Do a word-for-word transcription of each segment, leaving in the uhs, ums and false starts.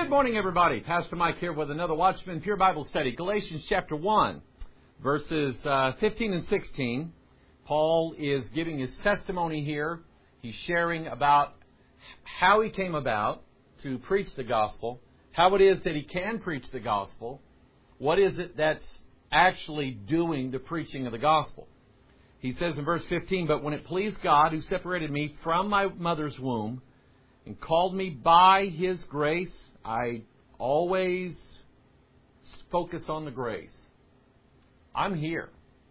Good morning, everybody. Pastor Mike here with another Watchman Pure Bible Study. Galatians chapter one, verses uh, fifteen and sixteen. Paul is giving his testimony here. He's sharing about how he came about to preach the gospel, how it is that he can preach the gospel, what is it that's actually doing the preaching of the gospel. He says in verse fifteen, "But when it pleased God, who separated me from my mother's womb and called me by His grace," I always focus on the grace. I'm here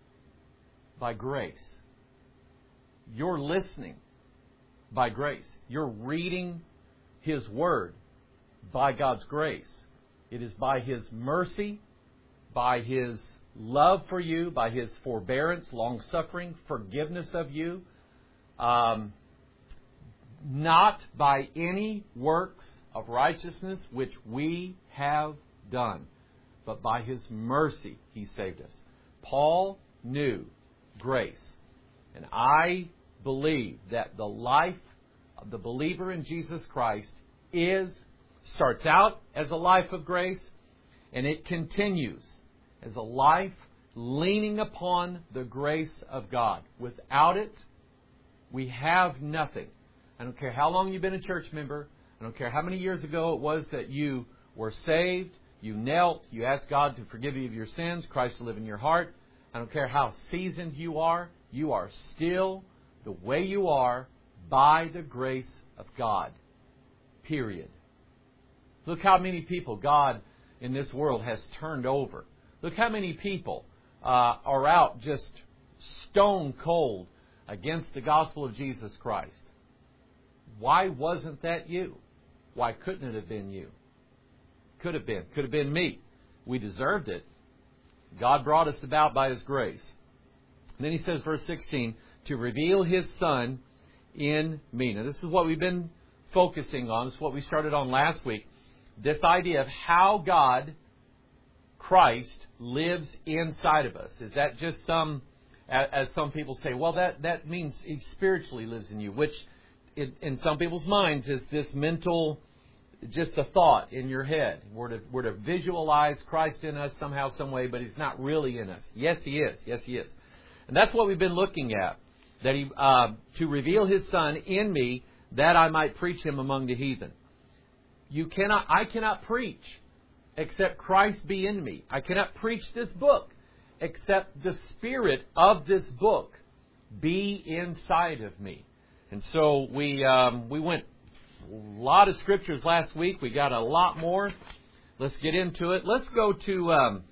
by grace. You're listening by grace. You're reading His Word by God's grace. It is by His mercy, by His love for you, by His forbearance, long-suffering, forgiveness of you, um, not by any works of righteousness which we have done, but by His mercy He saved us. Paul knew grace. And I believe that the life of the believer in Jesus Christ is, starts out as a life of grace, and it continues as a life leaning upon the grace of God. Without it, we have nothing. I don't care how long you've been a church member. I don't care how many years ago it was that you were saved, you knelt, you asked God to forgive you of your sins, Christ to live in your heart. I don't care how seasoned you are, you are still the way you are by the grace of God. Period. Look how many people God in this world has turned over. Look how many people uh, are out just stone cold against the gospel of Jesus Christ. Why wasn't that you? Why couldn't it have been you? Could have been. Could have been me. We deserved it. God brought us about by His grace. And then he says, verse sixteen, to reveal His Son in me. Now, this is what we've been focusing on. This is what we started on last week. This idea of how God, Christ, lives inside of us. Is that just some, as some people say, well, that, that means He spiritually lives in you, which in, in some people's minds is this mental, just a thought in your head. We're to, we're to visualize Christ in us somehow, some way, but He's not really in us. Yes, He is. Yes, He is. And that's what we've been looking at. That He, uh, to reveal His Son in me, that I might preach Him among the heathen. You cannot, I cannot preach except Christ be in me. I cannot preach this book except the Spirit of this book be inside of me. And so we um, we went a lot of scriptures last week. We got a lot more. Let's get into it. Let's go to um,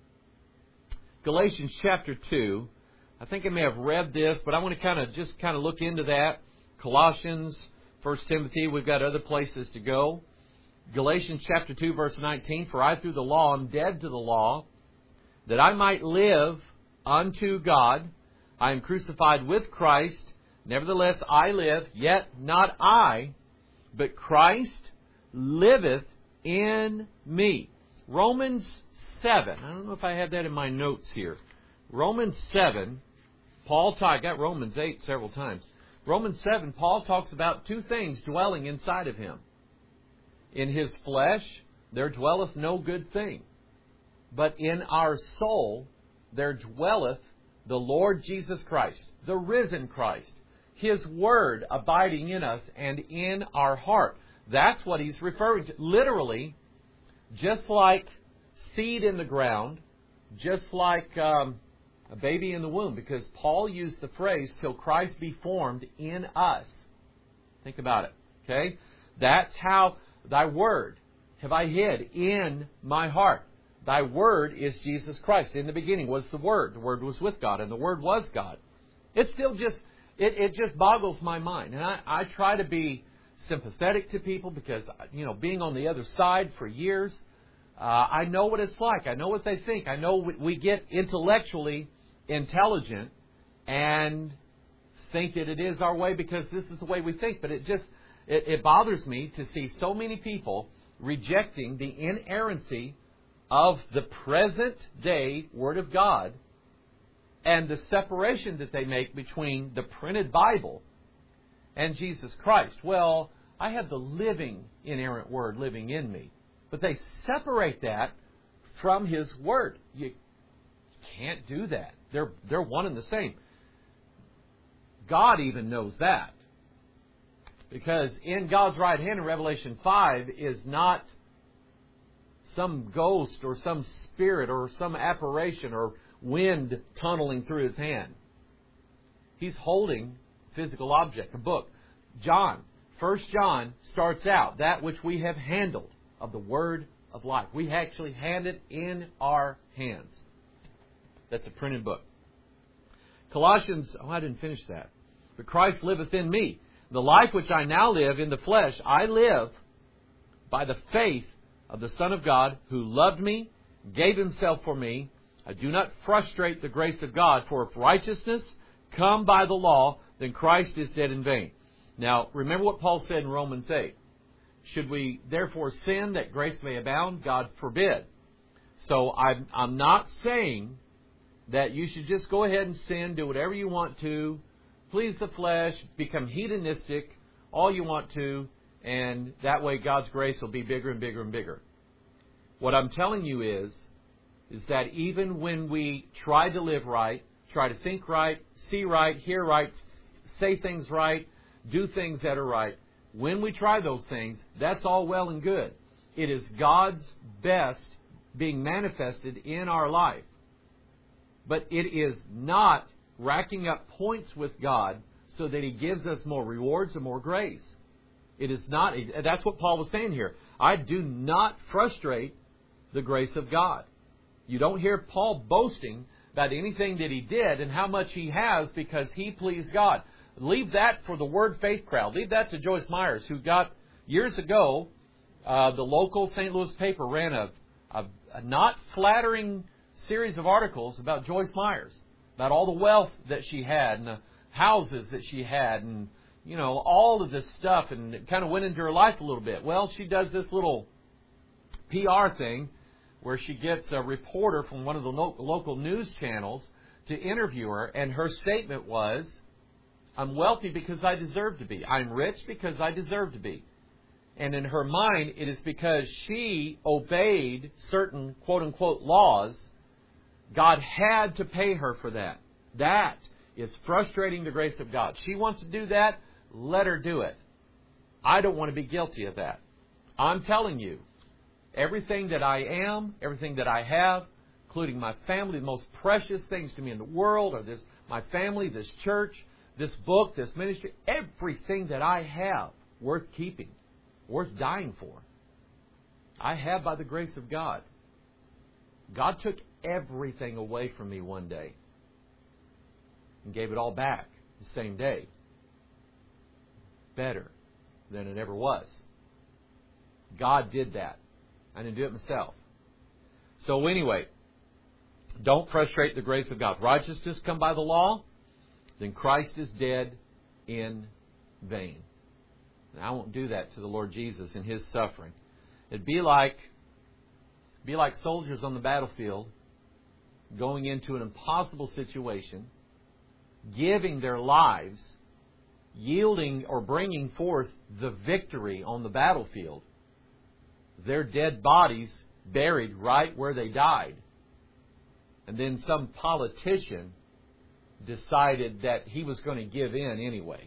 Galatians chapter two. I think I may have read this, but I want to kind of just kind of look into that. Colossians, First Timothy. We've got other places to go. Galatians chapter two, verse nineteen. For I through the law am dead to the law, that I might live unto God. I am crucified with Christ. Nevertheless, I live, yet not I, but Christ liveth in me. Romans seven. I don't know if I have that in my notes here. Romans seven. Paul talks, I got Romans eight several times. Romans seven, Paul talks about two things dwelling inside of him. In his flesh, there dwelleth no good thing. But in our soul, there dwelleth the Lord Jesus Christ, the risen Christ. His Word abiding in us and in our heart. That's what he's referring to. Literally, just like seed in the ground, just like um, a baby in the womb, because Paul used the phrase, till Christ be formed in us. Think about it. Okay? That's how thy Word have I hid in my heart. Thy Word is Jesus Christ. In the beginning was the Word. The Word was with God, and the Word was God. It's still just... It, it just boggles my mind. And I, I try to be sympathetic to people because, you know, being on the other side for years, uh, I know what it's like. I know what they think. I know we, we get intellectually intelligent and think that it is our way because this is the way we think. But it just, it, it bothers me to see so many people rejecting the inerrancy of the present day Word of God and the separation that they make between the printed Bible and Jesus Christ. Well, I have the living, inerrant Word living in me. But they separate that from His Word. You can't do that. They're, they're one and the same. God even knows that. Because in God's right hand in Revelation five is not some ghost or some spirit or some apparition or wind tunneling through His hand. He's holding a physical object, a book. John, First John starts out, that which we have handled of the Word of life. We actually hand it in our hands. That's a printed book. Colossians, oh, I didn't finish that. But Christ liveth in me. The life which I now live in the flesh, I live by the faith of the Son of God, who loved me, gave Himself for me. I do not frustrate the grace of God, for if righteousness come by the law, then Christ is dead in vain. Now, remember what Paul said in Romans eight. Should we therefore sin that grace may abound? God forbid. So I'm, I'm not saying that you should just go ahead and sin, do whatever you want to, please the flesh, become hedonistic, all you want to, and that way God's grace will be bigger and bigger and bigger. What I'm telling you is, is that even when we try to live right, try to think right, see right, hear right, say things right, do things that are right, when we try those things, that's all well and good. It is God's best being manifested in our life. But it is not racking up points with God so that He gives us more rewards and more grace. It is not. That's what Paul was saying here. I do not frustrate the grace of God. You don't hear Paul boasting about anything that he did and how much he has because he pleased God. Leave that for the Word Faith crowd. Leave that to Joyce Myers, who got, years ago, uh, the local Saint Louis paper ran a, a, a not flattering series of articles about Joyce Myers, about all the wealth that she had and the houses that she had and, you know, all of this stuff, and it kind of went into her life a little bit. Well, she does this little P R thing where she gets a reporter from one of the lo- local news channels to interview her, and her statement was, I'm wealthy because I deserve to be. I'm rich because I deserve to be. And in her mind, it is because she obeyed certain quote-unquote laws. God had to pay her for that. That is frustrating the grace of God. She wants to do that. Let her do it. I don't want to be guilty of that. I'm telling you, everything that I am, everything that I have, including my family, the most precious things to me in the world are this, my family, this church, this book, this ministry, everything that I have worth keeping, worth dying for, I have by the grace of God. God took everything away from me one day and gave it all back the same day. Better than it ever was. God did that. I didn't do it myself. So anyway, don't frustrate the grace of God. Righteousness come by the law, then Christ is dead in vain. And I won't do that to the Lord Jesus in His suffering. It'd be like, be like soldiers on the battlefield going into an impossible situation, giving their lives, yielding or bringing forth the victory on the battlefield. Their dead bodies buried right where they died. And then some politician decided that he was going to give in anyway.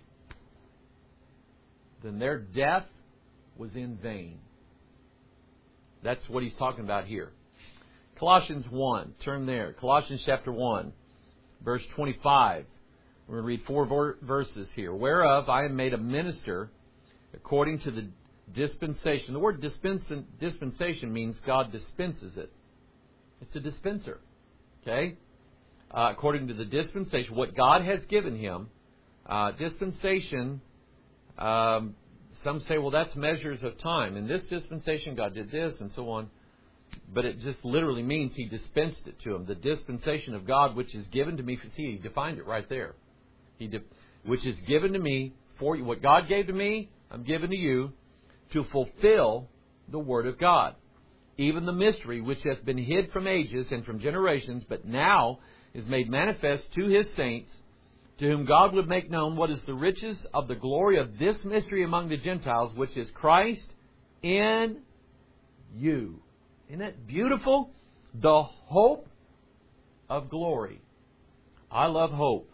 Then their death was in vain. That's what he's talking about here. Colossians one, turn there. Colossians chapter one, verse twenty-five. We're going to read four ver- verses here. Whereof I am made a minister according to the dispensation. The word dispensa- dispensation means God dispenses it. It's a dispenser. Okay? Uh, according to the dispensation, what God has given him. Uh, dispensation, um, some say, well, that's measures of time. In this dispensation, God did this and so on. But it just literally means He dispensed it to him. The dispensation of God, which is given to me. See, He defined it right there. He de- which is given to me for you. What God gave to me, I'm giving to you to fulfill the Word of God. Even the mystery which hath been hid from ages and from generations, but now is made manifest to His saints, to whom God would make known what is the riches of the glory of this mystery among the Gentiles, which is Christ in you. Isn't that beautiful? The hope of glory. I love hope.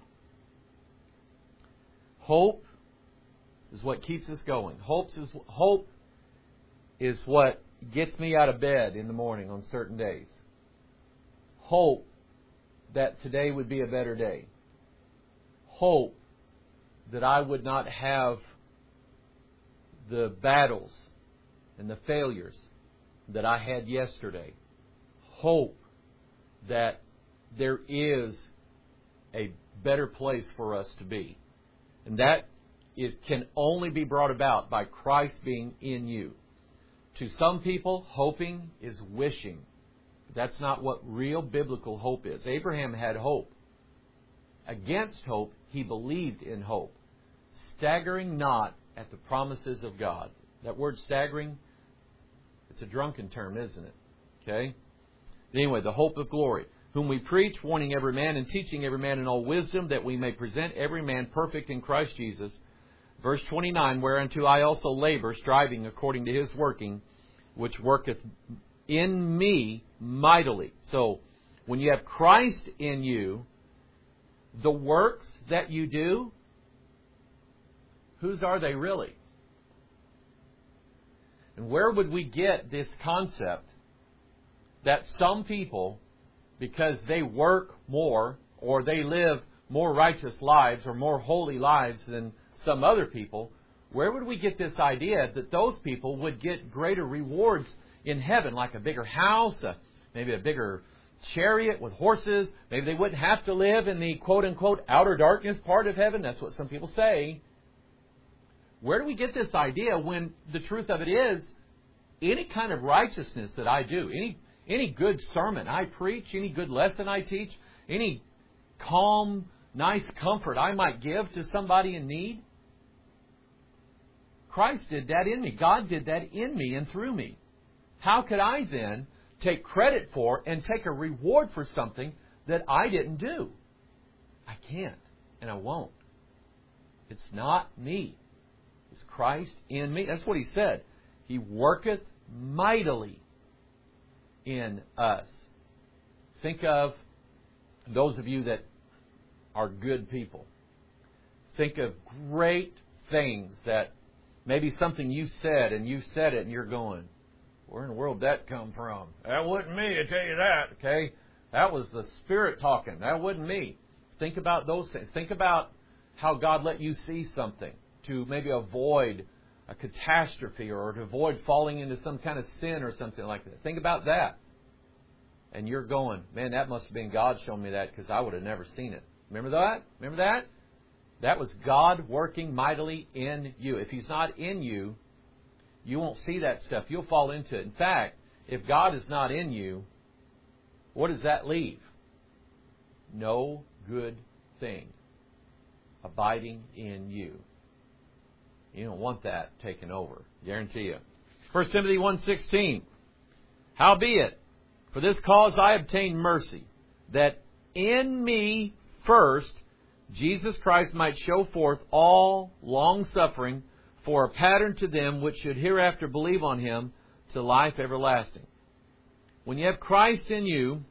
Hope is what keeps us going. Hope is, hope is what gets me out of bed in the morning on certain days. Hope that today would be a better day. Hope that I would not have the battles and the failures that I had yesterday. Hope that there is a better place for us to be. And that is can only be brought about by Christ being in you. To some people, hoping is wishing. That's not what real biblical hope is. Abraham had hope. Against hope, he believed in hope. Staggering not at the promises of God. That word staggering, it's a drunken term, isn't it? Okay? Anyway, the hope of glory, whom we preach, warning every man and teaching every man in all wisdom, that we may present every man perfect in Christ Jesus. Verse twenty-nine, whereunto I also labor, striving according to His working, which worketh in me mightily. So, when you have Christ in you, the works that you do, whose are they really? And where would we get this concept that some people, because they work more, or they live more righteous lives, or more holy lives than some other people, where would we get this idea that those people would get greater rewards in heaven, like a bigger house, a, maybe a bigger chariot with horses? Maybe they wouldn't have to live in the quote-unquote outer darkness part of heaven. That's what some people say. Where do we get this idea when the truth of it is, any kind of righteousness that I do, any any good sermon I preach, any good lesson I teach, any calm, nice comfort I might give to somebody in need, Christ did that in me. God did that in me and through me. How could I then take credit for and take a reward for something that I didn't do? I can't, and I won't. It's not me. It's Christ in me. That's what He said. He worketh mightily in us. Think of those of you that are good people. Think of great things that maybe something you said and you said it and you're going, where in the world did that come from? That wasn't me, I tell you that. Okay? That was the Spirit talking. That wasn't me. Think about those things. Think about how God let you see something to maybe avoid a catastrophe or to avoid falling into some kind of sin or something like that. Think about that. And you're going, man, that must have been God showing me that, because I would have never seen it. Remember that? Remember that? That was God working mightily in you. If He's not in you, you won't see that stuff. You'll fall into it. In fact, if God is not in you, what does that leave? No good thing abiding in you. You don't want that taken over. Guarantee you. First Timothy one sixteen. Howbeit, for this cause I obtained mercy, that in me first Jesus Christ might show forth all long-suffering for a pattern to them which should hereafter believe on Him to life everlasting. When you have Christ in you,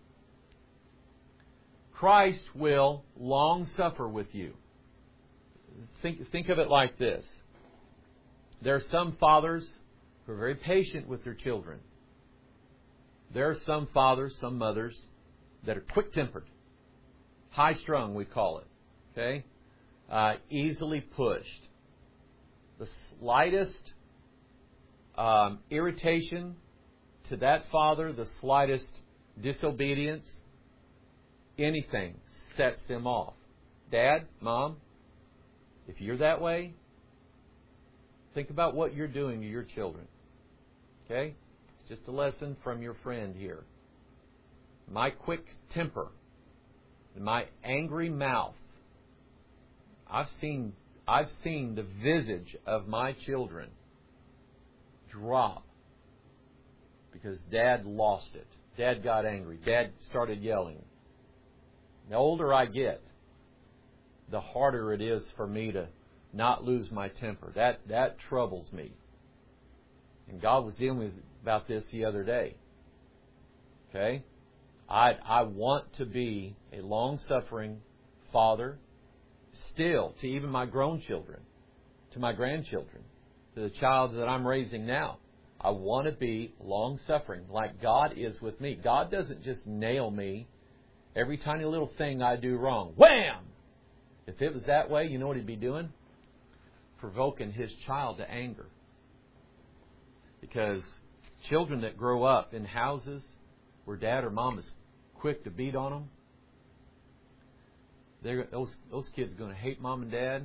Christ will long suffer with you. Think, think of it like this. There are some fathers who are very patient with their children. There are some fathers, some mothers, that are quick-tempered. High-strung, we call it. Okay? Uh, easily pushed. The slightest um, irritation to that father, the slightest disobedience, anything sets them off. Dad, Mom, if you're that way, think about what you're doing to your children. Okay? It's just a lesson from your friend here. My quick temper, my angry mouth, I've seen I've seen the visage of my children drop because Dad lost it. Dad got angry. Dad started yelling. The older I get, the harder it is for me to not lose my temper. That that troubles me. And God was dealing with about this the other day. Okay? I, I want to be a long-suffering father still to even my grown children, to my grandchildren, to the child that I'm raising now. I want to be long-suffering like God is with me. God doesn't just nail me every tiny little thing I do wrong. Wham! If it was that way, you know what He'd be doing? Provoking His child to anger. Because children that grow up in houses where dad or mom is quick to beat on them, they're, those, those kids are going to hate mom and dad.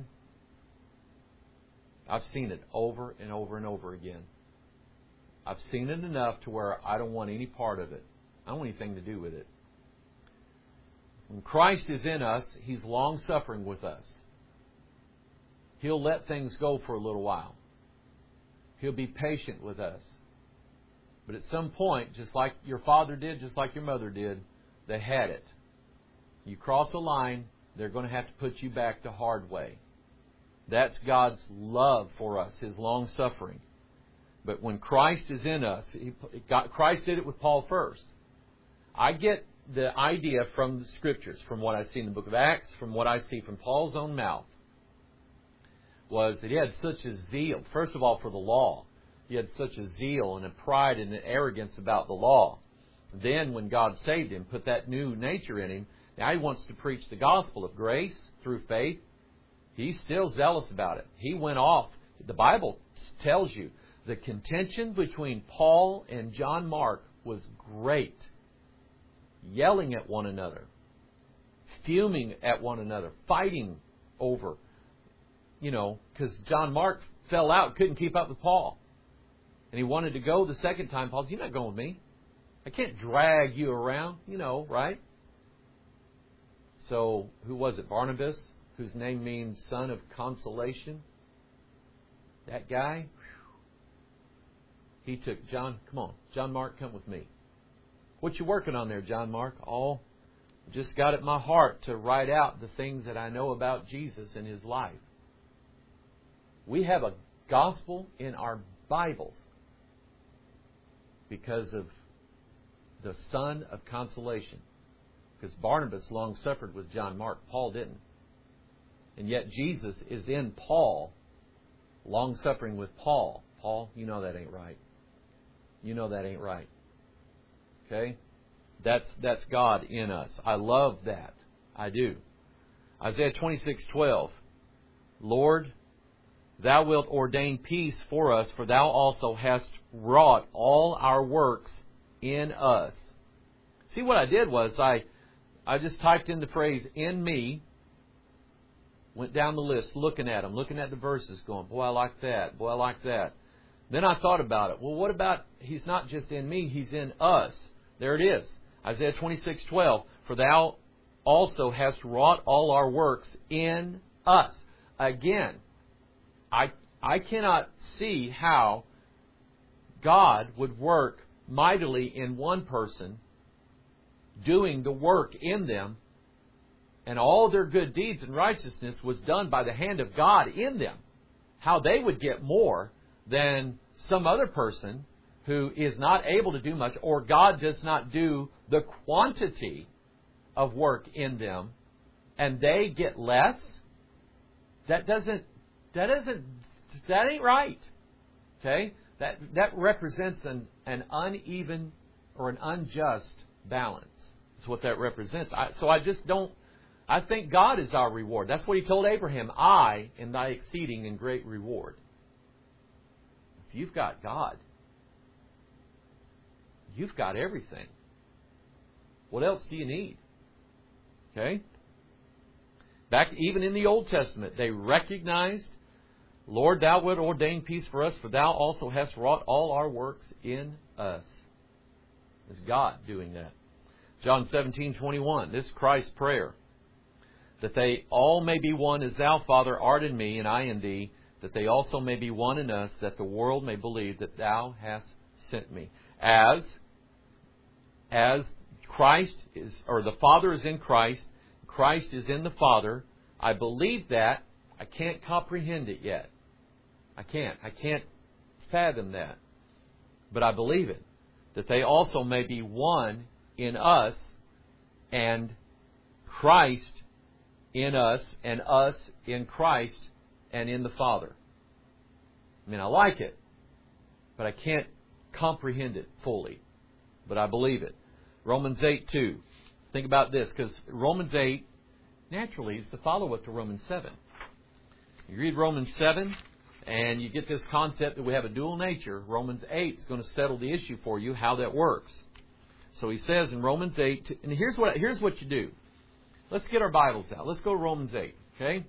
I've seen it over and over and over again. I've seen it enough to where I don't want any part of it. I don't want anything to do with it. When Christ is in us, He's long-suffering with us. He'll let things go for a little while. He'll be patient with us. But at some point, just like your father did, just like your mother did, they had it. You cross a line, they're going to have to put you back the hard way. That's God's love for us, His long-suffering. But when Christ is in us, he, God, Christ did it with Paul first. I get the idea from the Scriptures, from what I see in the book of Acts, from what I see from Paul's own mouth, was that he had such a zeal, first of all, for the law. He had such a zeal and a pride and an arrogance about the law. Then when God saved him, put that new nature in him, now he wants to preach the gospel of grace through faith. He's still zealous about it. He went off. The Bible tells you the contention between Paul and John Mark was great. Yelling at one another, fuming at one another, fighting over, you know, because John Mark fell out, couldn't keep up with Paul. And he wanted to go the second time. Paul said, "You're not going with me. I can't drag you around," you know, right? So, who was it? Barnabas, whose name means son of consolation. That guy, he took John, come on, John Mark, come with me. What you working on there, John Mark? Oh, just got it in my heart to write out the things that I know about Jesus and His life. We have a gospel in our Bibles because of the son of consolation. Because Barnabas long suffered with John Mark. Paul didn't. And yet Jesus is in Paul, long suffering with Paul. Paul, you know that ain't right. You know that ain't right. Okay? That's that's God in us. I love that. I do. Isaiah twenty-six twelve. Lord, Thou wilt ordain peace for us, for Thou also hast wrought all our works in us. See, what I did was I, I just typed in the phrase, in me, went down the list, looking at them, looking at the verses, going, boy, I like that, boy, I like that. Then I thought about it. Well, what about, He's not just in me, He's in us. There it is. Isaiah twenty-six twelve. For Thou also hast wrought all our works in us. Again, I I cannot see how God would work mightily in one person, doing the work in them, and all their good deeds and righteousness was done by the hand of God in them. How they would get more than some other person who is not able to do much, or God does not do the quantity of work in them, and they get less. That doesn't, that doesn't, that ain't right. Okay? That that represents an, an uneven or an unjust balance. That's what that represents. I, so I just don't, I think God is our reward. That's what He told Abraham. I am thy exceeding and great reward. If you've got God, you've got everything. What else do you need? Okay? Back even in the Old Testament, they recognized, Lord, Thou wilt ordain peace for us, for Thou also hast wrought all our works in us. It's God doing that. John seventeen twenty-one, this is Christ's prayer. That they all may be one as Thou, Father, art in me, and I in Thee, that they also may be one in us, that the world may believe that Thou hast sent me. As, as Christ is, or the Father is in Christ, Christ is in the Father, I believe that. I can't comprehend it yet. I can't. I can't fathom that. but I believe it, that they also may be one in us and Christ in us and us in Christ and in the Father. I mean, I like it, but I can't comprehend it fully. But I believe it. Romans eight two. Think about this, because Romans eight, naturally, is the follow-up to Romans seven. You read Romans seven, and you get this concept that we have a dual nature. Romans eight is going to settle the issue for you, how that works. So he says in Romans eight, and here's what here's what you do. Let's get our Bibles out. Let's go to Romans eight, okay?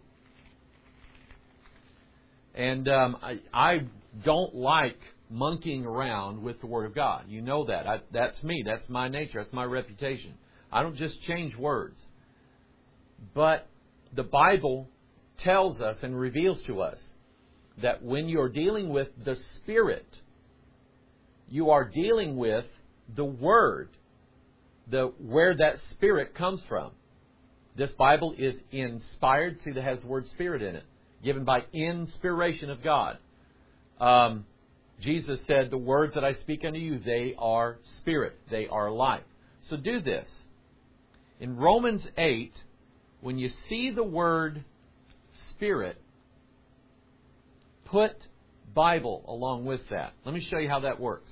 And um, I, I don't like monkeying around with the Word of God. You know that. I, that's me. That's my nature. That's my reputation. I don't just change words. But the Bible tells us and reveals to us that when you're dealing with the Spirit, you are dealing with the Word, the where that Spirit comes from. This Bible is inspired. See, that has the word Spirit in it. Given by inspiration of God. Um, Jesus said, the words that I speak unto you, they are Spirit. They are life. So do this. In Romans eight, when you see the word Spirit, put Bible along with that. Let me show you how that works.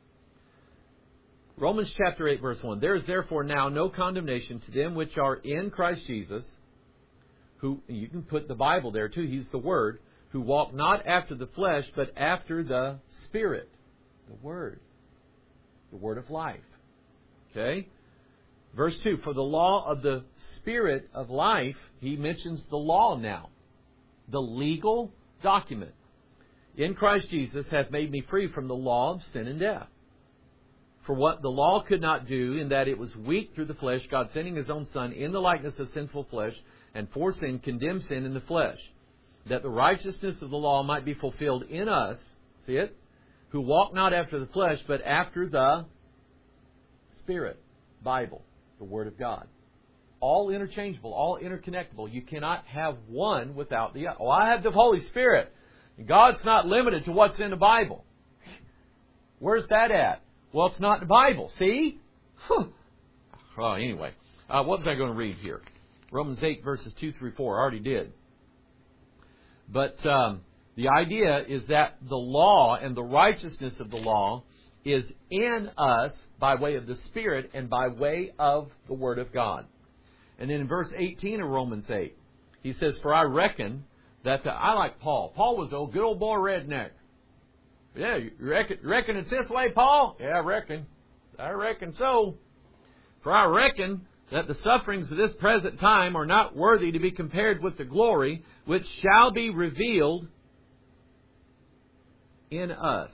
Romans chapter eight, verse one. There is therefore now no condemnation to them which are in Christ Jesus, who, you can put the Bible there too, He's the Word, who walk not after the flesh, but after the Spirit. The Word. The Word of life. Okay? Verse two, for the law of the Spirit of life, he mentions the law now. The legal document. In Christ Jesus hath made me free from the law of sin and death. For what the law could not do, in that it was weak through the flesh, God sending His own Son in the likeness of sinful flesh, and for sin condemned sin in the flesh, that the righteousness of the law might be fulfilled in us, see it? Who walk not after the flesh, but after the Spirit, Bible, the Word of God. All interchangeable, all interconnectable. You cannot have one without the other. Oh, I have the Holy Spirit. God's not limited to what's in the Bible. Where's that at? Well, it's not in the Bible. See? Huh. Well, anyway, uh, what was I going to read here? Romans eight, verses two through four. I already did. But um, the idea is that the law and the righteousness of the law is in us by way of the Spirit and by way of the Word of God. And then in verse eighteen of Romans eight, he says, for I reckon that the, I like Paul. Paul was a good old boy redneck. Yeah, you reckon, reckon it's this way, Paul? Yeah, I reckon. I reckon so. For I reckon that the sufferings of this present time are not worthy to be compared with the glory which shall be revealed in us.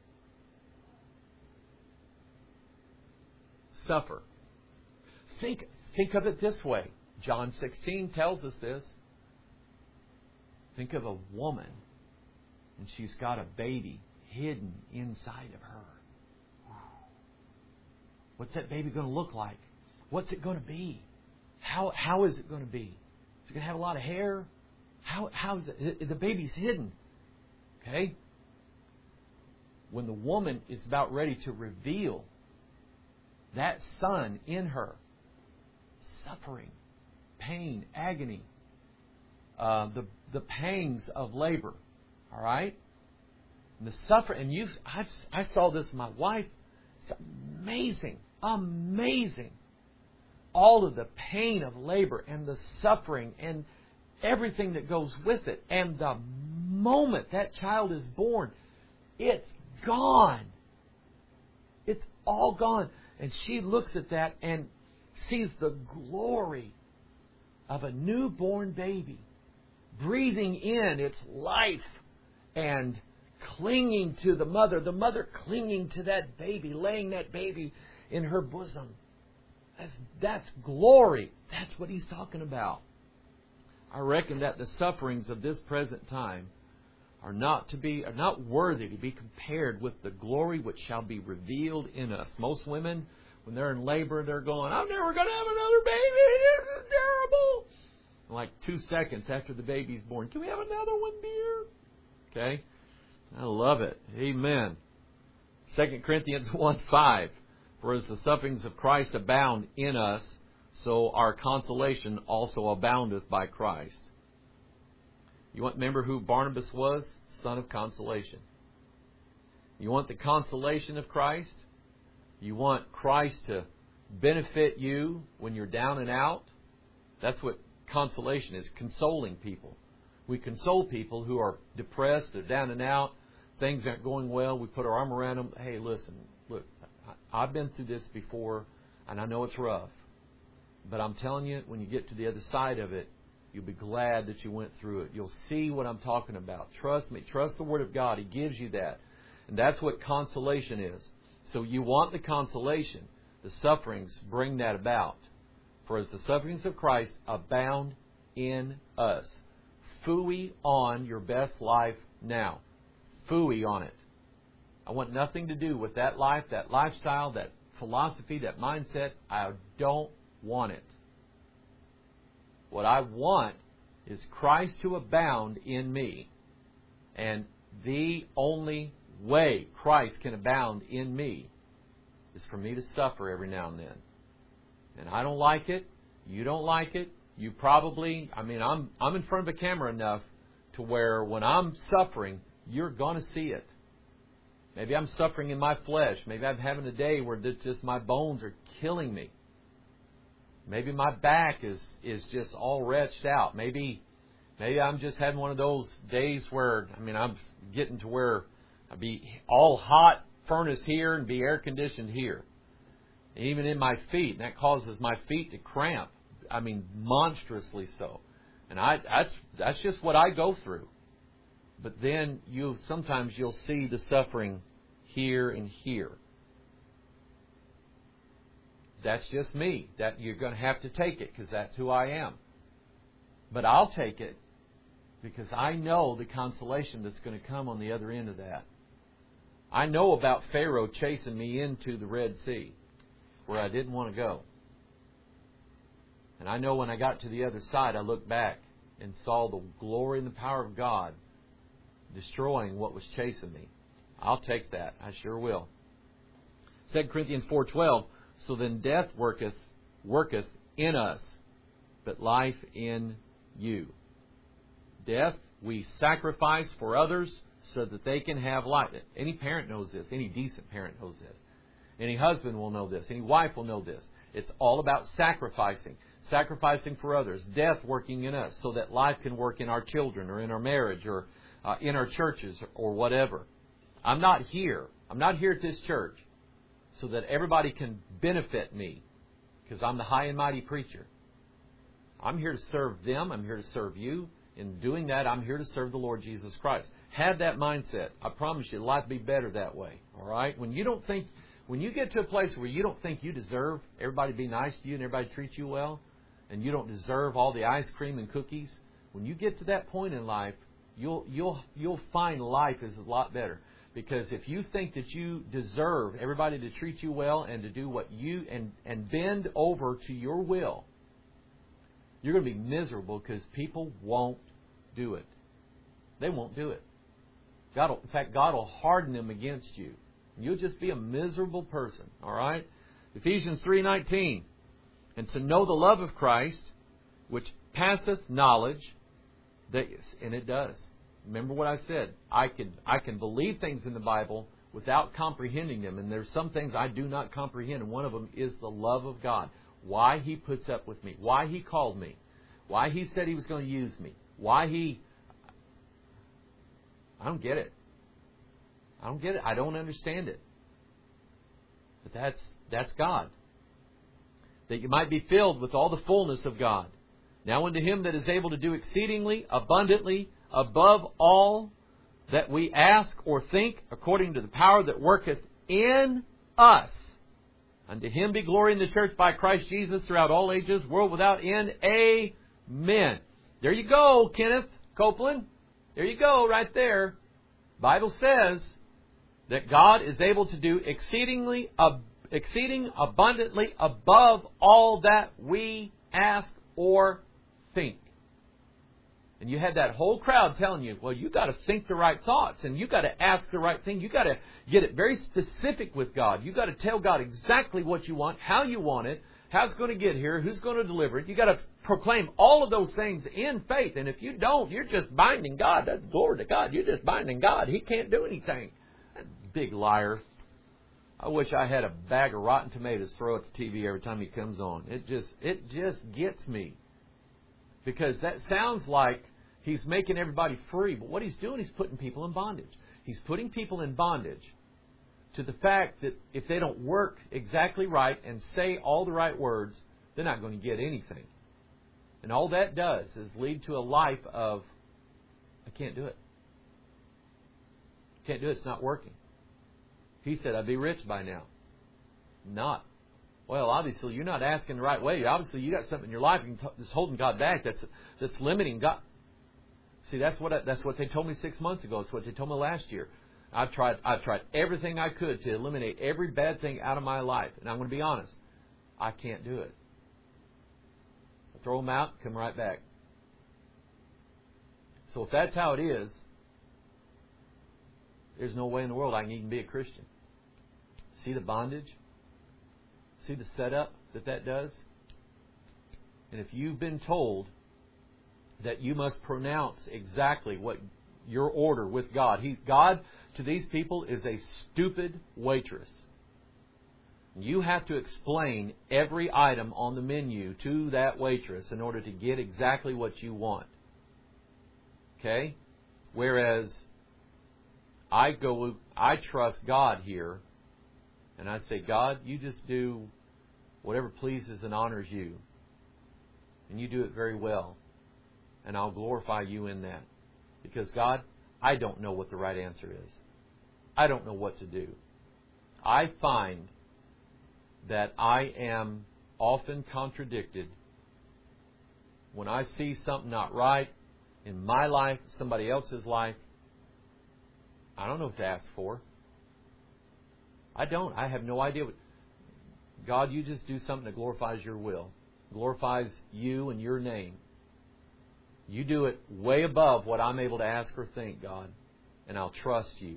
Suffer. Think, think of it this way. John sixteen tells us this. Think of a woman, and she's got a baby hidden inside of her. What's that baby going to look like? What's it going to be? How how is it going to be? Is it going to have a lot of hair? How how is it? The baby's hidden. Okay? When the woman is about ready to reveal that son in her, suffering, pain, agony, uh, the the pangs of labor. All right? And the suffering, and you, I, I saw this with my wife. It's amazing, amazing. All of the pain of labor and the suffering and everything that goes with it. And the moment that child is born, it's gone. It's all gone. And she looks at that and sees the glory of a newborn baby breathing in its life and clinging to the mother, the mother clinging to that baby, laying that baby in her bosom. That's, that's glory. That's what he's talking about. I reckon that the sufferings of this present time are not to be, are not worthy to be compared with the glory which shall be revealed in us. Most women, when they're in labor, they're going, I'm never going to have another baby. This is terrible. And like two seconds after the baby's born, can we have another one, dear? Okay? I love it. Amen. Second Corinthians one five. For as the sufferings of Christ abound in us, so our consolation also aboundeth by Christ. You want to remember who Barnabas was? Son of consolation. You want the consolation of Christ? You want Christ to benefit you when you're down and out? That's what consolation is, consoling people. We console people who are depressed, they're down and out, things aren't going well. We put our arm around them. Hey, listen, look, I've been through this before, and I know it's rough. But I'm telling you, when you get to the other side of it, you'll be glad that you went through it. You'll see what I'm talking about. Trust me. Trust the Word of God. He gives you that. And that's what consolation is. So you want the consolation. The sufferings bring that about. For as the sufferings of Christ abound in us. Phooey on your best life now. Phooey on it. I want nothing to do with that life, that lifestyle, that philosophy, that mindset. I don't want it. What I want is Christ to abound in me. And the only way Christ can abound in me is for me to suffer every now and then. And I don't like it. You don't like it. You probably, I mean, I'm I'm in front of a camera enough to where when I'm suffering, you're going to see it. Maybe I'm suffering in my flesh. Maybe I'm having a day where it's just my bones are killing me. Maybe my back is, is just all wretched out. Maybe maybe I'm just having one of those days where, I mean, I'm getting to where I'd be all hot furnace here and be air conditioned here. Even in my feet. And that causes my feet to cramp. I mean, monstrously so. And I that's that's just what I go through. But then you sometimes you'll see the suffering here and here. That's just me. That you're going to have to take it because that's who I am. But I'll take it because I know the consolation that's going to come on the other end of that. I know about Pharaoh chasing me into the Red Sea where I didn't want to go. And I know when I got to the other side, I looked back and saw the glory and the power of God destroying what was chasing me. I'll take that. I sure will. Second Corinthians four twelve. So then death worketh worketh in us, but life in you. Death we sacrifice for others so that they can have life. Any parent knows this. Any decent parent knows this. Any husband will know this. Any wife will know this. It's all about sacrificing. Sacrificing for others. Death working in us so that life can work in our children or in our marriage or uh, in our churches or whatever. I'm not here. I'm not here at this church so that everybody can benefit me because I'm the high and mighty preacher. I'm here to serve them. I'm here to serve you. In doing that, I'm here to serve the Lord Jesus Christ. Have that mindset. I promise you, life will be better that way. All right? When you don't think, when you get to a place where you don't think you deserve everybody to be nice to you and everybody treat you well, and you don't deserve all the ice cream and cookies, when you get to that point in life, you'll you'll you'll find life is a lot better. Because if you think that you deserve everybody to treat you well and to do what you and and bend over to your will, you're going to be miserable because people won't do it. They won't do it. God will, in fact, God will harden them against you. You'll just be a miserable person. All right? Ephesians three nineteen. And to know the love of Christ, which passeth knowledge, that, and it does. Remember what I said. I can I can believe things in the Bible without comprehending them. And there's some things I do not comprehend. And one of them is the love of God. Why He puts up with me. Why He called me. Why He said He was going to use me. Why He... I don't get it. I don't get it. I don't understand it. But that's that's God. That you might be filled with all the fullness of God. Now unto Him that is able to do exceedingly abundantly above all that we ask or think, according to the power that worketh in us. Unto Him be glory in the church by Christ Jesus throughout all ages, world without end. Amen. There you go, Kenneth Copeland. There you go, right there. Bible says that God is able to do exceedingly abundantly. Exceeding abundantly above all that we ask or think. And you had that whole crowd telling you, well, you got to think the right thoughts, and you got to ask the right thing. You got to get it very specific with God. You got to tell God exactly what you want, how you want it, how it's going to get here, who's going to deliver it. You got to proclaim all of those things in faith. And if you don't, you're just binding God. That's glory to God. You're just binding God. He can't do anything. Big liar. I wish I had a bag of rotten tomatoes to throw at the T V every time he comes on. It just, it just gets me. Because that sounds like he's making everybody free. But what he's doing, he's putting people in bondage. He's putting people in bondage to the fact that if they don't work exactly right and say all the right words, they're not going to get anything. And all that does is lead to a life of, I can't do it. Can't do it. It's not working. He said, I'd be rich by now. Not. Well, obviously, you're not asking the right way. Obviously, you got something in your life that's holding God back, that's that's limiting God. See, that's what I, that's what they told me six months ago. It's what they told me last year. I've tried I've tried everything I could to eliminate every bad thing out of my life. And I'm going to be honest, I can't do it. I throw them out, come right back. So if that's how it is, there's no way in the world I can even be a Christian. See the bondage? See the setup that that does? And if you've been told that you must pronounce exactly what your order with God, He, God to these people is a stupid waitress. You have to explain every item on the menu to that waitress in order to get exactly what you want. Okay? Whereas I go, I trust God here, and I say, God, you just do whatever pleases and honors you. And you do it very well. And I'll glorify you in that. Because, God, I don't know what the right answer is. I don't know what to do. I find that I am often contradicted when I see something not right in my life, somebody else's life. I don't know what to ask for. I don't. I have no idea what. God, you just do something that glorifies your will, glorifies you and your name. You do it way above what I'm able to ask or think, God, and I'll trust you.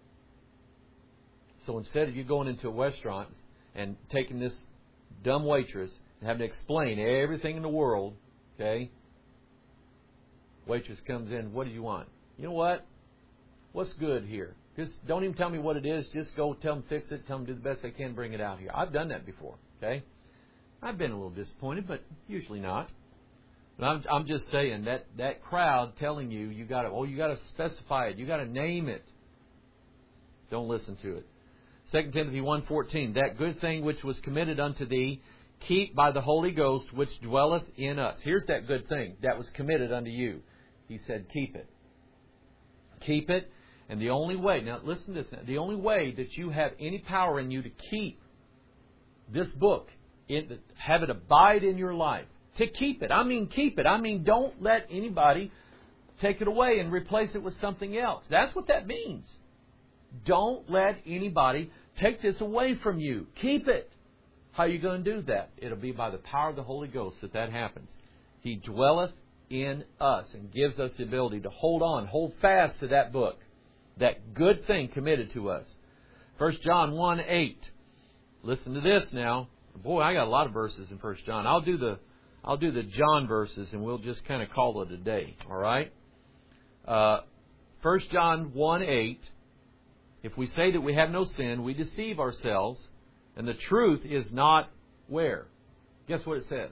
So instead of you going into a restaurant and taking this dumb waitress and having to explain everything in the world, okay? Waitress comes in, what do you want? You know what? What's good here? Just don't even tell me what it is. Just go tell them fix it. Tell them do the best they can. Bring it out here. I've done that before. Okay, I've been a little disappointed, but usually not. But I'm, I'm just saying that that crowd telling you you got to oh you got to specify it. You got to name it. Don't listen to it. Second Timothy one fourteen. That good thing which was committed unto thee, keep by the Holy Ghost which dwelleth in us. Here's that good thing that was committed unto you. He said, keep it. Keep it. And the only way, now listen to this now, the only way that you have any power in you to keep this book, in, have it abide in your life, to keep it. I mean keep it. I mean don't let anybody take it away and replace it with something else. That's what that means. Don't let anybody take this away from you. Keep it. How are you going to do that? It'll be by the power of the Holy Ghost that that happens. He dwelleth in us and gives us the ability to hold on, hold fast to that book. That good thing committed to us. First John one eight. Listen to this now. Boy, I got a lot of verses in First John. I'll do the I'll do the John verses and we'll just kind of call it a day. All right? Uh, First John one eight. If we say that we have no sin, we deceive ourselves, and the truth is not where? Guess what it says?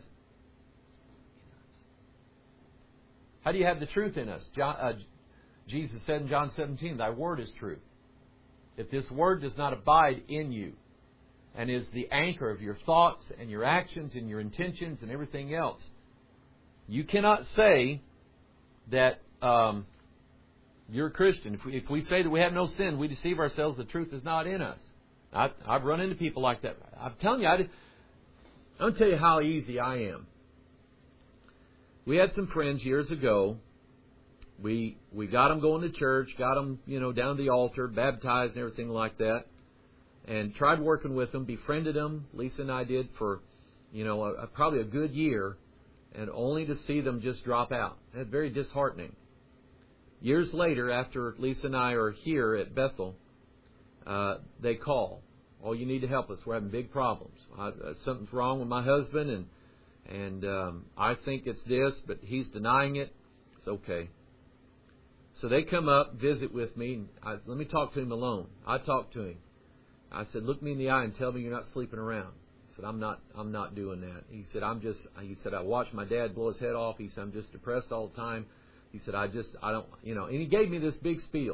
How do you have the truth in us? John, uh, Jesus said in John seventeen, thy word is truth. If this word does not abide in you and is the anchor of your thoughts and your actions and your intentions and everything else, you cannot say that um, you're a Christian. If we, if we say that we have no sin, we deceive ourselves, the truth is not in us. I've, I've run into people like that. I'm telling you, I did, I'm going to tell you how easy I am. We had some friends years ago. We we got them going to church, got them, you know, down to the altar, baptized and everything like that, and tried working with them, befriended them. Lisa and I did for, you know, a, a, probably a good year. and only to see them just drop out. That's very disheartening. Years later, after Lisa and I are here at Bethel, uh, they call. Oh, you need to help us. We're having big problems. I, uh, something's wrong with my husband, and and um, I think it's this, but he's denying it. It's okay. So they come up, visit with me, and I, let me talk to him alone. I talked to him. I said, look me in the eye and tell me you're not sleeping around. He said, I'm not, I'm not doing that. He said, I'm just, he said, I watched my dad blow his head off. He said, I'm just depressed all the time. He said, I just, I don't, you know, and he gave me this big spiel.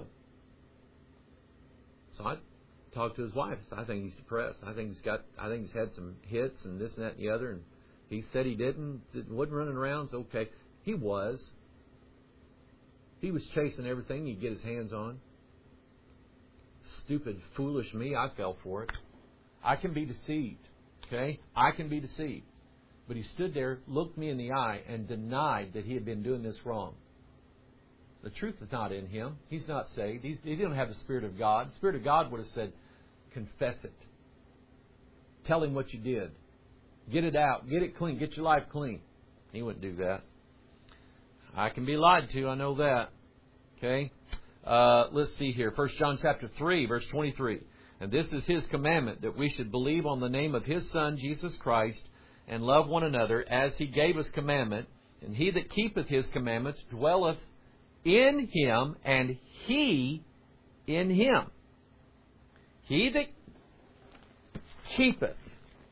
So I talked to his wife. I said, I think he's depressed. I think he's got, I think he's had some hits and this and that and the other. And he said he didn't, wasn't running around. So okay. He was. He was chasing everything he'd get his hands on. Stupid, foolish me, I fell for it. I can be deceived. Okay? I can be deceived. But he stood there, looked me in the eye, and denied that he had been doing this wrong. The truth is not in him. He's not saved. He's, he didn't have the Spirit of God. The Spirit of God would have said, confess it. Tell him what you did. Get it out. Get it clean. Get your life clean. He wouldn't do that. I can be lied to. I know that. Okay? Uh, let's see here. First John chapter three, verse twenty-three. And this is His commandment, that we should believe on the name of His Son, Jesus Christ, and love one another as He gave us commandment. And he that keepeth His commandments dwelleth in Him, and He in Him. He that keepeth.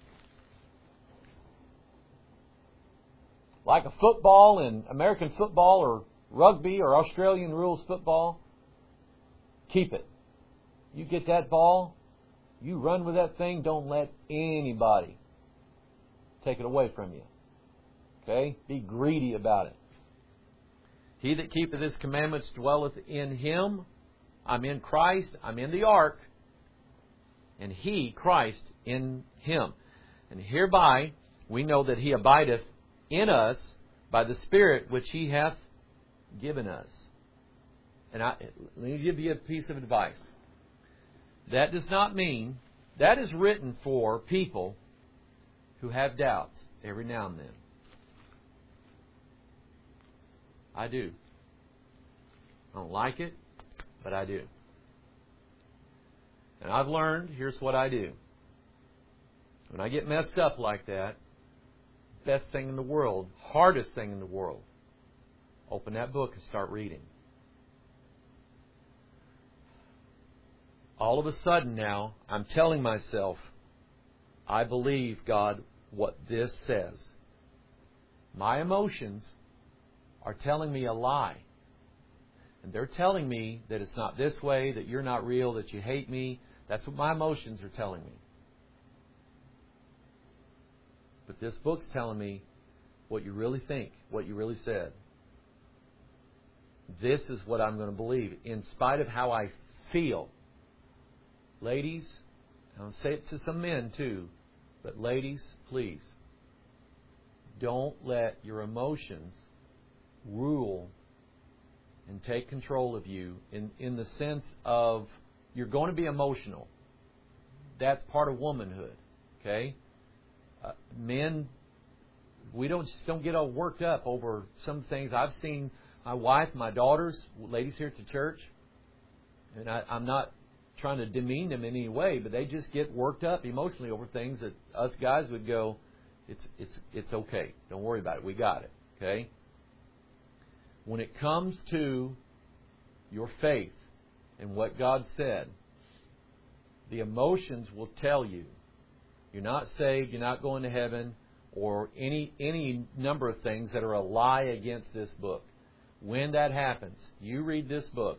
Like a football in American football or rugby or Australian rules football, keep it. You get that ball, you run with that thing, don't let anybody take it away from you. Okay? Be greedy about it. He that keepeth His commandments dwelleth in Him. I'm in Christ. I'm in the ark. And He, Christ, in Him. And hereby we know that He abideth in us by the Spirit which He hath given us. And I, let me give you a piece of advice. That does not mean, that is written for people who have doubts every now and then. I do. I don't like it, but I do. And I've learned, here's what I do. When I get messed up like that, best thing in the world, hardest thing in the world, open that book and start reading. All of a sudden now, I'm telling myself, I believe, God, what this says. My emotions are telling me a lie. And they're telling me that it's not this way, that you're not real, that you hate me. That's what my emotions are telling me. But this book's telling me what you really think, what you really said. This is what I'm going to believe, in spite of how I feel. Ladies, I'll say it to some men too, but ladies, please, don't let your emotions rule and take control of you in, in the sense of you're going to be emotional. That's part of womanhood. Okay? Uh, men, we don't just don't get all worked up over some things. I've seen my wife, my daughters, ladies here at the church, and I, I'm not trying to demean them in any way, but they just get worked up emotionally over things that us guys would go, it's it's it's okay. Don't worry about it. We got it. Okay? When it comes to your faith and what God said, the emotions will tell you you're not saved, you're not going to heaven, or any any number of things that are a lie against this book. When that happens, you read this book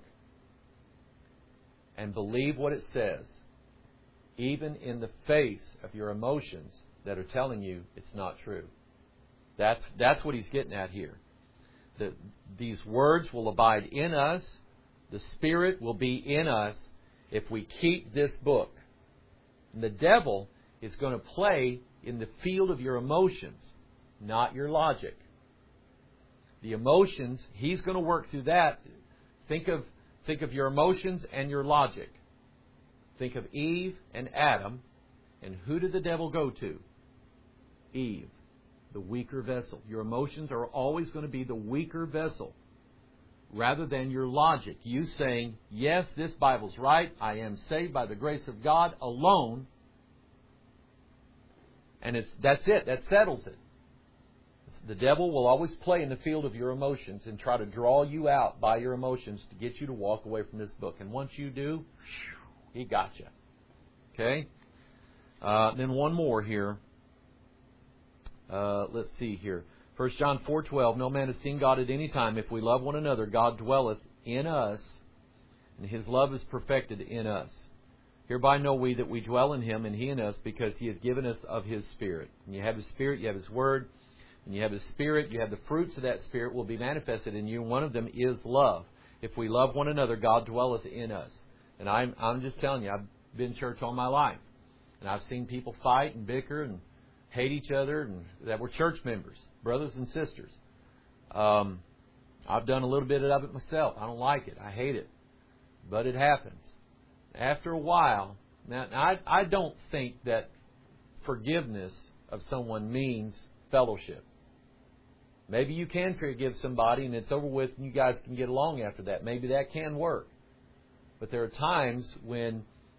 and believe what it says, even in the face of your emotions that are telling you it's not true. That's that's what he's getting at here. The, these words will abide in us. The Spirit will be in us if we keep this book. And the devil is going to play in the field of your emotions, not your logic. The emotions, he's going to work through that. Think of think of your emotions and your logic. Think of Eve and Adam. And who did the devil go to? Eve. the weaker vessel. Your emotions are always going to be the weaker vessel rather than your logic. You saying, yes, this Bible's right. I am saved by the grace of God alone. And it's that's it. That settles it. The devil will always play in the field of your emotions and try to draw you out by your emotions to get you to walk away from this book. And once you do, he got you. Okay? Uh, then one more here. Uh, let's see here. First John four twelve, no man has seen God at any time. If we love one another, God dwelleth in us, and His love is perfected in us. Hereby know we that we dwell in Him, and He in us, because He has given us of His Spirit. And you have His Spirit, you have His Word. When you have His Spirit, you have the fruits of that Spirit will be manifested in you. One of them is love. If we love one another, God dwelleth in us. And I'm, I'm just telling you, I've been in church all my life. And I've seen people fight and bicker and hate each other and that were church members, brothers and sisters. Um, I've done a little bit of it myself. I don't like it. I hate it. But it happens. After a while, now I, I don't think that forgiveness of someone means fellowship. Maybe you can forgive somebody and it's over with and you guys can get along after that. Maybe that can work. But there are times when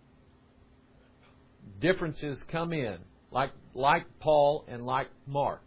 differences come in, like like Paul and like Mark.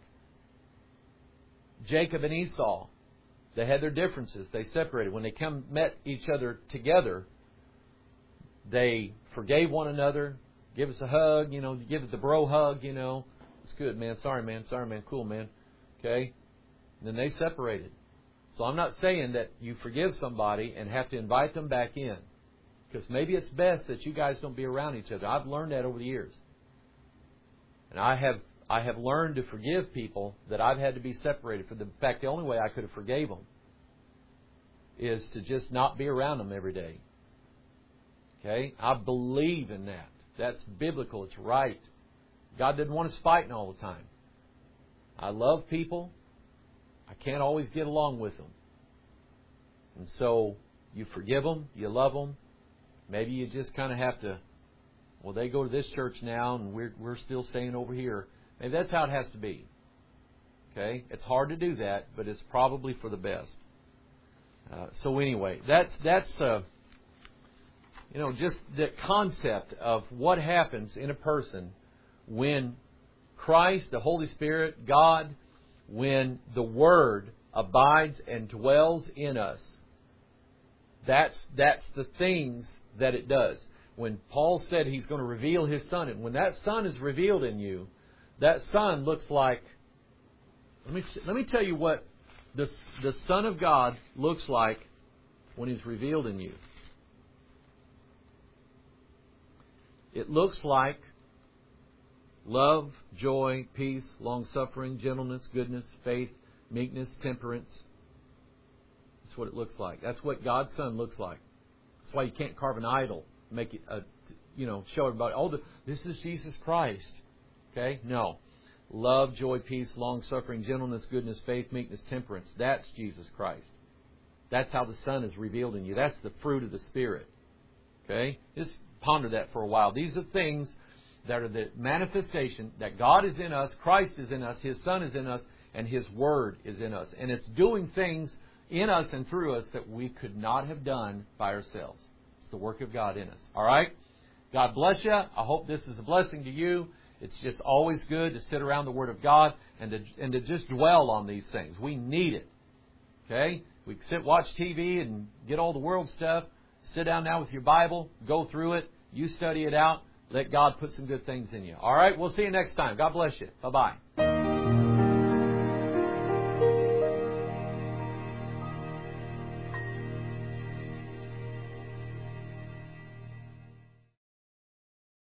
Jacob and Esau, they had their differences. They separated. When they come met each other together, they forgave one another. Give us a hug, you know, give it the bro hug, you know. It's good, man. Sorry, man. Sorry, man. Cool, man. Okay? And then they separated. So I'm not saying that you forgive somebody and have to invite them back in. Because maybe it's best that you guys don't be around each other. I've learned that over the years. And I have I have learned to forgive people that I've had to be separated from. In fact, the only way I could have forgave them is to just not be around them every day. Okay? I believe in that. That's biblical. It's right. God didn't want us fighting all the time. I love people. I can't always get along with them. And so you forgive them. You love them. Maybe you just kind of have to, well, they go to this church now and we're we're still staying over here. Maybe that's how it has to be. Okay? It's hard to do that, but it's probably for the best. Uh, so anyway, that's, that's uh, you know, just the concept of what happens in a person when Christ, the Holy Spirit, God, when the Word abides and dwells in us. That's that's the things that it does. When Paul said He's going to reveal His Son, and when that Son is revealed in you, that Son looks like. Let me let me tell you what the the Son of God looks like when He's revealed in you. It looks like love, joy, peace, long-suffering, gentleness, goodness, faith, meekness, temperance. That's what it looks like. That's what God's Son looks like. That's why you can't carve an idol, make it, a, you know, show everybody, oh, this is Jesus Christ. Okay? No. Love, joy, peace, long-suffering, gentleness, goodness, faith, meekness, temperance. That's Jesus Christ. That's how the Son is revealed in you. That's the fruit of the Spirit. Okay? Just ponder that for a while. These are things that are the manifestation that God is in us, Christ is in us, His Son is in us, and His Word is in us. And it's doing things in us and through us that we could not have done by ourselves. It's the work of God in us. All right? God bless you. I hope this is a blessing to you. It's just always good to sit around the Word of God and to, and to just dwell on these things. We need it. Okay? We can sit, watch T V and get all the world stuff. Sit down now with your Bible. Go through it. You study it out. Let God put some good things in you. All right? We'll see you next time. God bless you. Bye-bye.